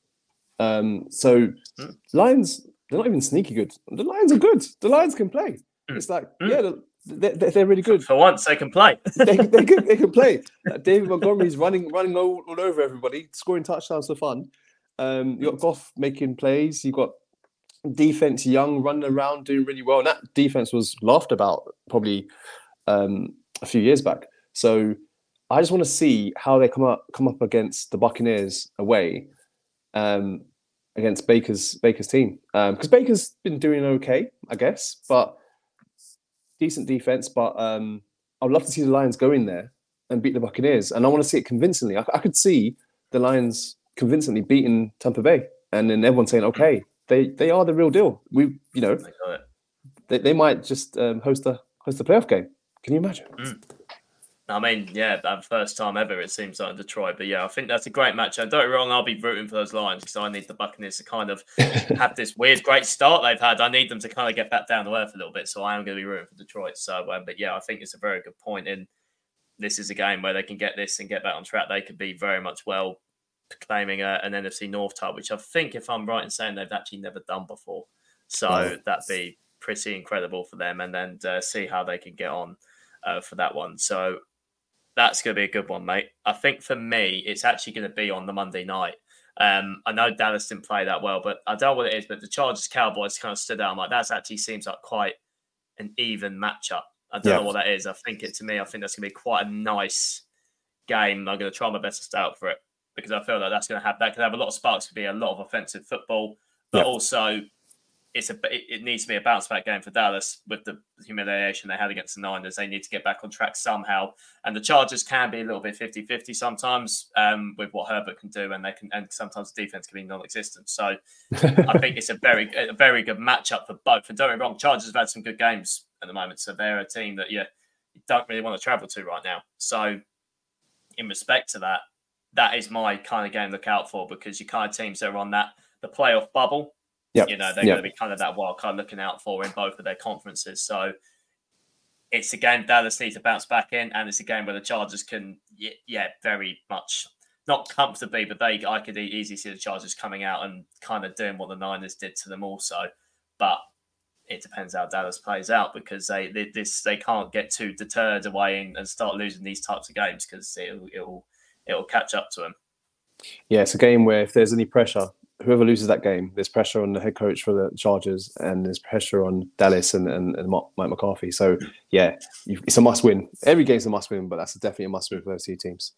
Um, so mm. Lions, they're not even sneaky good. The Lions are good. The Lions can play. Mm. It's like, mm. yeah, they're, they're really good. For once, they can play. they, they, can, they can play. Like David Montgomery's running running all, all over everybody, scoring touchdowns for fun. Um, you got Goff making plays. You got defense young, running around, doing really well. And that defense was laughed about probably um, a few years back. So I just want to see how they come up come up against the Buccaneers away. Um, against Baker's Baker's team, because um, Baker's been doing okay, I guess, but decent defense. But um, I'd love to see the Lions go in there and beat the Buccaneers, and I want to see it convincingly. I, I could see the Lions convincingly beating Tampa Bay, and then everyone saying, "Okay, they they are the real deal." We, you know, they they might just um, host a host a playoff game. Can you imagine? Mm. I mean, yeah, that first time ever, it seems like in Detroit. But yeah, I think that's a great match. And don't get me wrong, I'll be rooting for those Lions because I need the Buccaneers to kind of have this weird, great start they've had. I need them to kind of get back down to earth a little bit. So I am going to be rooting for Detroit. So, um, but yeah, I think it's a very good point. In this is a game where they can get this and get back on track. They could be very much well claiming a, an N F C North title, which I think, if I'm right in saying, they've actually never done before. So oh. that'd be pretty incredible for them. And then uh, see how they can get on uh, for that one. So. That's going to be a good one, mate. I think for me, it's actually going to be on the Monday night. Um, I know Dallas didn't play that well, but I don't know what it is, but the Chargers-Cowboys kind of stood out. I'm like, that actually seems like quite an even matchup. I don't yeah. know what that is. I think it, to me, I think that's going to be quite a nice game. I'm going to try my best to stay out for it because I feel like that's going to have, that could have a lot of sparks, could be a lot of offensive football, but yeah. also it's a, it, it needs to be a bounce back game for Dallas with the humiliation they had against the Niners. They need to get back on track somehow. And the Chargers can be a little bit fifty-fifty sometimes um, with what Herbert can do, and they can, and sometimes the defense can be non-existent. So I think it's a very, a very good matchup for both. And don't get me wrong, Chargers have had some good games at the moment, so they're a team that yeah, you don't really want to travel to right now. So in respect to that, that is my kind of game to look out for because your kind of teams that are on that the playoff bubble. Yep. You know, they're yep. going to be kind of that wild card looking out for in both of their conferences. So it's a game Dallas needs to bounce back in, and it's a game where the Chargers can, yeah, very much, not comfortably, but they, I could easily see the Chargers coming out and kind of doing what the Niners did to them also. But it depends how Dallas plays out because they they, this, they can't get too deterred away and, and start losing these types of games because it'll, it'll, it'll catch up to them. Yeah, it's a game where if there's any pressure, whoever loses that game, there's pressure on the head coach for the Chargers and there's pressure on Dallas and, and, and Mike McCarthy. So, yeah, it's a must-win. Every game's a must-win, but that's definitely a must-win for those two teams.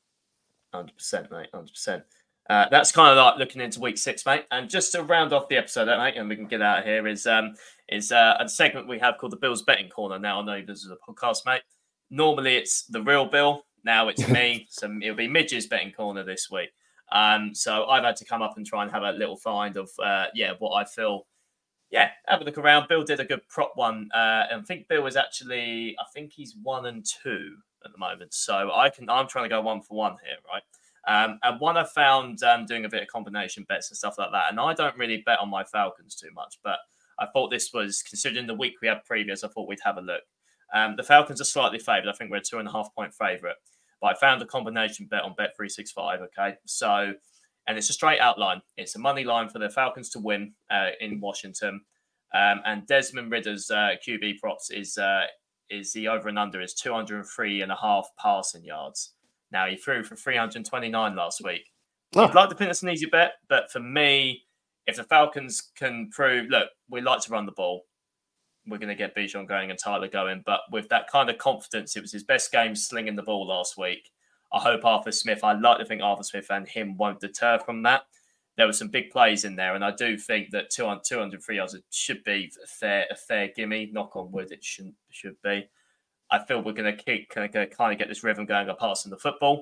one hundred percent, mate, one hundred percent. Uh, that's kind of like looking into week six, mate. And just to round off the episode, mate, and we can get out of here, is um, is uh, a segment we have called the Bills Betting Corner. Now, I know this is a podcast, mate. Normally, it's the real Bill. Now it's me. So it'll be Midge's Betting Corner this week. Um, so I've had to come up and try and have a little find of, uh, yeah, what I feel. Yeah, have a look around. Bill did a good prop one. Uh, and I think Bill is actually, I think he's one and two at the moment. So I can, I'm trying to go one for one here, right? Um, and one I found um, doing a bit of combination bets and stuff like that. And I don't really bet on my Falcons too much, but I thought this was, considering the week we had previous, I thought we'd have a look. Um, the Falcons are slightly favoured. I think we're a two and a half point favourite. But I found a combination bet on Bet three sixty-five, okay? So, and it's a straight outline. It's a money line for the Falcons to win uh, in Washington. Um, and Desmond Ridder's uh, Q B props is uh, is the over and under is two hundred three and a half passing yards. Now, he threw for three hundred twenty-nine last week. Oh. I'd like to think that's an easy bet, but for me, if the Falcons can prove, look, we like to run the ball. We're going to get Bijan going and Tyler going. But with that kind of confidence, it was his best game slinging the ball last week. I hope Arthur Smith, I like to think Arthur Smith and him won't deter from that. There were some big plays in there, and I do think that two hundred three yards should be a fair, a fair gimme. Knock on wood, it shouldn't, should be. I feel we're going to keep kind of, kind of get this rhythm going of passing the football.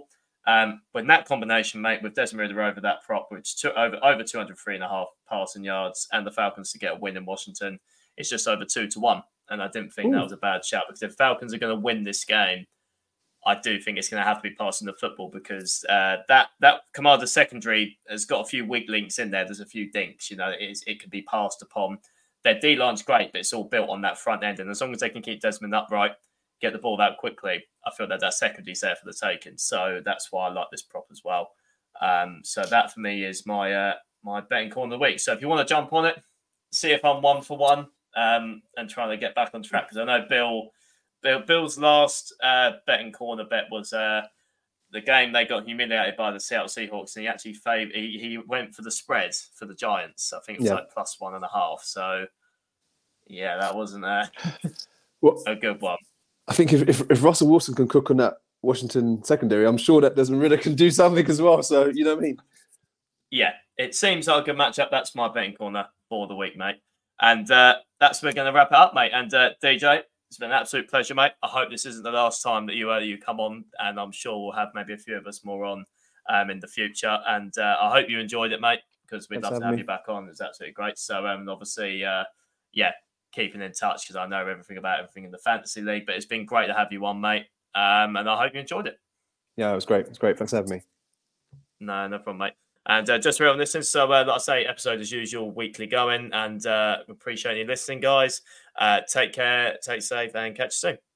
Um, when that combination, mate, with Desmond Ridder over that prop, which took over over two hundred three and a half passing yards, and the Falcons to get a win in Washington, it's just over two to one. And I didn't think Ooh. that was a bad shout, because if Falcons are going to win this game, I do think it's going to have to be passing the football, because uh, that that Commander secondary has got a few weak links in there. There's a few dinks, you know, it, is, it can be passed upon. Their D-line's great, but it's all built on that front end. And as long as they can keep Desmond upright, get the ball out quickly, I feel that that secondary's there for the taking. So that's why I like this prop as well. Um, so that for me is my uh, my betting corner of the week. So if you want to jump on it, see if I'm one for one, um, and trying to get back on track, because I know Bill, Bill Bill's last uh, betting corner bet was uh, the game they got humiliated by the Seattle Seahawks, and he actually favored, he, he went for the spread for the Giants. I think it was yeah. like plus one and a half. So yeah, that wasn't a, well, a good one. I think if, if if Russell Wilson can cook on that Washington secondary, I'm sure that Desmond Ridder can do something as well. So, you know what I mean? Yeah, it seems like a good matchup. That's my betting corner for the week, mate. And uh, that's we're going to wrap it up, mate. And uh, D J, it's been an absolute pleasure, mate. I hope this isn't the last time that you uh, you come on, and I'm sure we'll have maybe a few of us more on um, in the future. And uh, I hope you enjoyed it, mate, because we'd Thanks love to have me. you back on. It's absolutely great. So, um, obviously, uh, yeah. keeping in touch, because I know everything about everything in the fantasy league, but it's been great to have you on, mate. Um, and I hope you enjoyed it. Yeah, it was great. It was great. Thanks for having me. No, no problem, mate. And uh, just for everyone listening, so uh, like I say, episode as usual, weekly going, and uh, appreciate you listening, guys. Uh, take care, take safe, and catch you soon.